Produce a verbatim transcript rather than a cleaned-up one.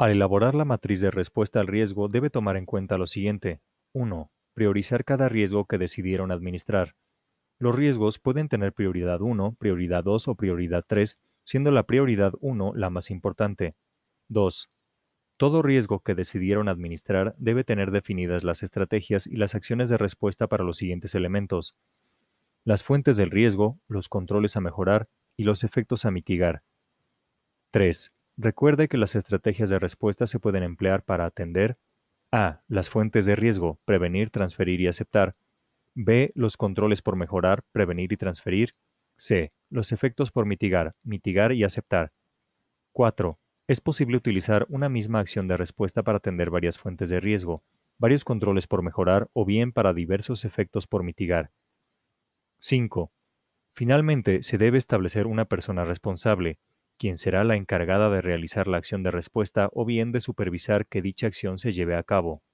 Al elaborar la matriz de respuesta al riesgo, debe tomar en cuenta lo siguiente. uno. Priorizar cada riesgo que decidieron administrar. Los riesgos pueden tener prioridad uno, prioridad dos o prioridad tres, siendo la prioridad uno la más importante. dos. Todo riesgo que decidieron administrar debe tener definidas las estrategias y las acciones de respuesta para los siguientes elementos: las fuentes del riesgo, los controles a mejorar y los efectos a mitigar. tres. Recuerde que las estrategias de respuesta se pueden emplear para atender a. Las fuentes de riesgo, prevenir, transferir y aceptar. B. Los controles por mejorar, prevenir y transferir. C. Los efectos por mitigar, mitigar y aceptar. cuatro. Es posible utilizar una misma acción de respuesta para atender varias fuentes de riesgo, varios controles por mejorar o bien para diversos efectos por mitigar. cinco. Finalmente, se debe establecer una persona responsable, quien será la encargada de realizar la acción de respuesta o bien de supervisar que dicha acción se lleve a cabo.